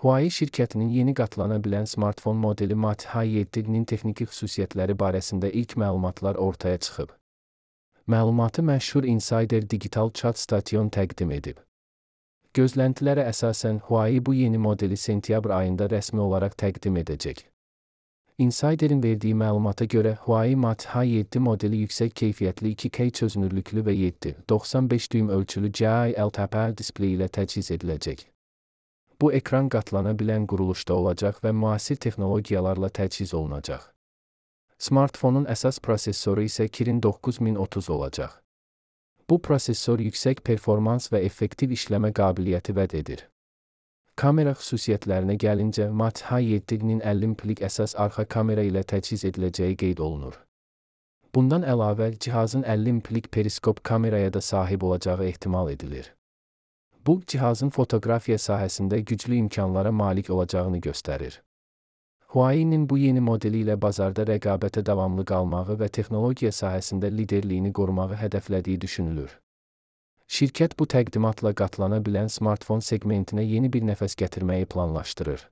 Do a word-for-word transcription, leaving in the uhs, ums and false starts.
Huawei şirkətinin yeni qatlana bilən smartfon modeli Mate H yeddi-nin texniki xüsusiyyətləri barəsində ilk məlumatlar ortaya çıxıb. Məlumatı məşhur Insider Digital Chat Station təqdim edib. Gözləntilərə əsasən Huawei bu yeni modeli sentyabr ayında rəsmi olaraq təqdim edəcək. Insider'in verdiyi məlumata görə Huawei Mate H yeddi modeli yüksək keyfiyyətli iki K çözünürlüklü və yeddi nöqtə doxsan beş düym ölçülü C I L T P displey ilə təchiz ediləcək. Bu ekran qatlana bilən quruluşda olacaq və müasir texnologiyalarla təchiz olunacaq. Smartfonun əsas prosessoru isə Kirin doqquz min otuz olacaq. Bu prosessor yüksək performans və effektiv işləmə qabiliyyəti vəd edir. Kamera xüsusiyyətlərinə gəlincə, Mate H yeddi-nin əlli implik əsas arxa kamera ilə təchiz ediləcəyi qeyd olunur. Bundan əlavə, cihazın əlli implik periskop kameraya da sahib olacağı ehtimal edilir. Bu, cihazın fotoqrafiya sahəsində güclü imkanlara malik olacağını göstərir. Huawei'nin bu yeni modeli ilə bazarda rəqabətə davamlı qalmağı və texnologiya sahəsində liderliyini qorumağı hədəflədiyi düşünülür. Şirkət bu təqdimatla qatlana bilən smartfon segmentinə yeni bir nəfəs gətirməyi planlaşdırır.